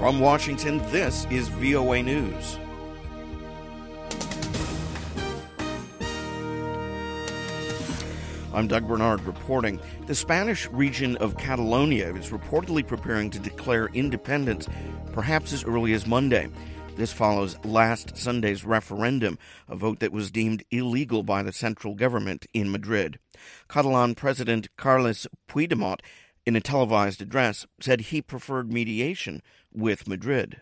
From Washington, this is VOA News. I'm Doug Bernard reporting. The Spanish region of Catalonia is reportedly preparing to declare independence, perhaps as early as Monday. This follows last Sunday's referendum, a vote that was deemed illegal by the central government in Madrid. Catalan President Carles Puigdemont, in a televised address, said he preferred mediation with Madrid.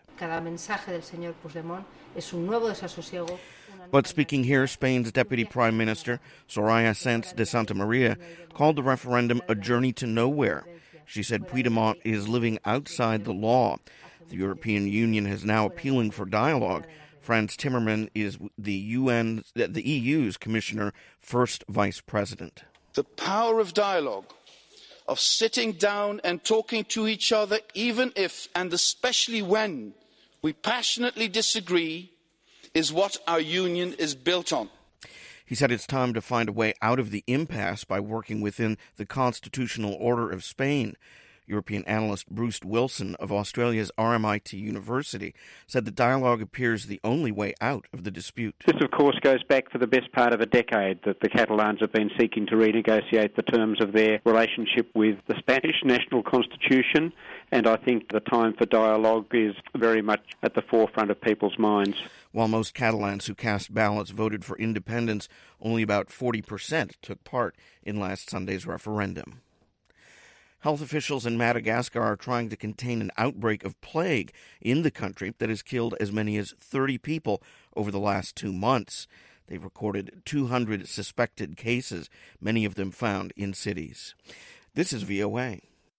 But speaking here, Spain's Deputy Prime Minister, Soraya Sáenz de Santamaría, called the referendum a journey to nowhere. She said Puigdemont is living outside the law. The European Union is now appealing for dialogue. Frans Timmermans is the EU's Commissioner, first Vice President. The power of dialogue, of sitting down and talking to each other, even if and especially when we passionately disagree, is what our union is built on. He said it's time to find a way out of the impasse by working within the constitutional order of Spain. European analyst Bruce Wilson of Australia's RMIT University said the dialogue appears the only way out of the dispute. This, of course, goes back for the best part of a decade that the Catalans have been seeking to renegotiate the terms of their relationship with the Spanish national constitution, and I think the time for dialogue is very much at the forefront of people's minds. While most Catalans who cast ballots voted for independence, only about 40% took part in last Sunday's referendum. Health officials in Madagascar are trying to contain an outbreak of plague in the country that has killed as many as 30 people over the last 2 months. They've recorded 200 suspected cases, many of them found in cities. This is VOA.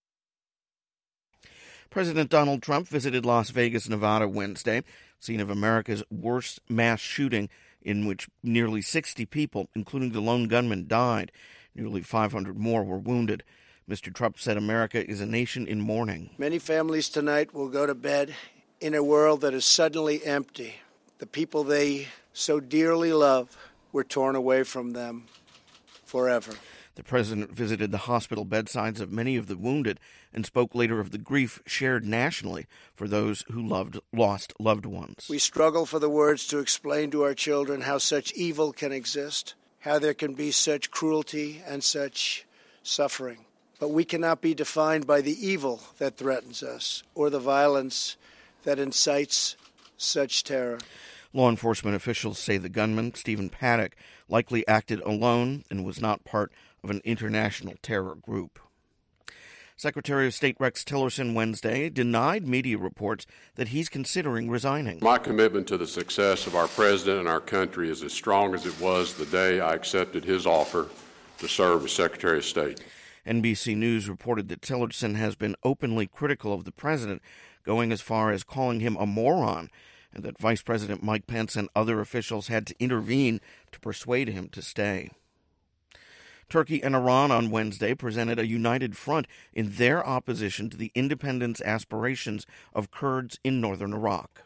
President Donald Trump visited Las Vegas, Nevada Wednesday, scene of America's worst mass shooting in which nearly 60 people, including the lone gunman, died. Nearly 500 more were wounded. Mr. Trump said America is a nation in mourning. Many families tonight will go to bed in a world that is suddenly empty. The people they so dearly love were torn away from them forever. The president visited the hospital bedsides of many of the wounded and spoke later of the grief shared nationally for those who lost loved ones. We struggle for the words to explain to our children how such evil can exist, how there can be such cruelty and such suffering. But we cannot be defined by the evil that threatens us or the violence that incites such terror. Law enforcement officials say the gunman, Stephen Paddock, likely acted alone and was not part of an international terror group. Secretary of State Rex Tillerson Wednesday denied media reports that he's considering resigning. My commitment to the success of our president and our country is as strong as it was the day I accepted his offer to serve as Secretary of State. NBC News reported that Tillerson has been openly critical of the president, going as far as calling him a moron, and that Vice President Mike Pence and other officials had to intervene to persuade him to stay. Turkey and Iran on Wednesday presented a united front in their opposition to the independence aspirations of Kurds in northern Iraq.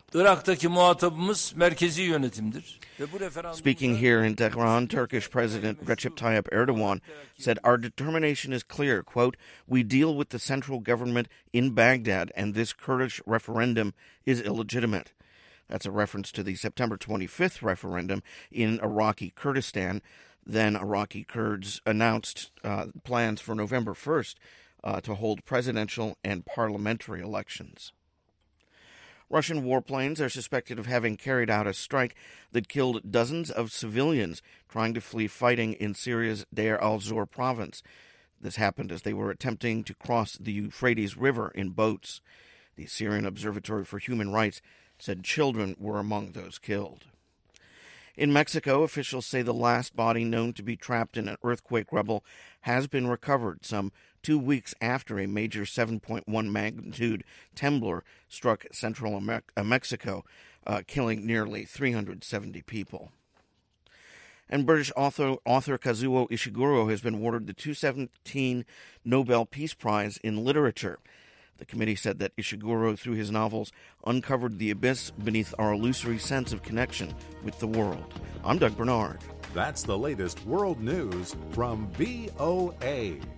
Speaking here in Tehran, Turkish President Recep Tayyip Erdogan said, "Our determination is clear. Quote, we deal with the central government in Baghdad, and this Kurdish referendum is illegitimate." That's a reference to the September 25th referendum in Iraqi Kurdistan. Then Iraqi Kurds announced plans for November 1st to hold presidential and parliamentary elections. Russian warplanes are suspected of having carried out a strike that killed dozens of civilians trying to flee fighting in Syria's Deir al-Zor province. This happened as they were attempting to cross the Euphrates River in boats. The Syrian Observatory for Human Rights said children were among those killed. In Mexico, officials say the last body known to be trapped in an earthquake rubble has been recovered some 2 weeks after a major 7.1 magnitude temblor struck central Mexico, killing nearly 370 people. And British author Kazuo Ishiguro has been awarded the 2017 Nobel Peace Prize in Literature. The committee said that Ishiguro, through his novels, uncovered the abyss beneath our illusory sense of connection with the world. I'm Doug Bernard. That's the latest world news from VOA.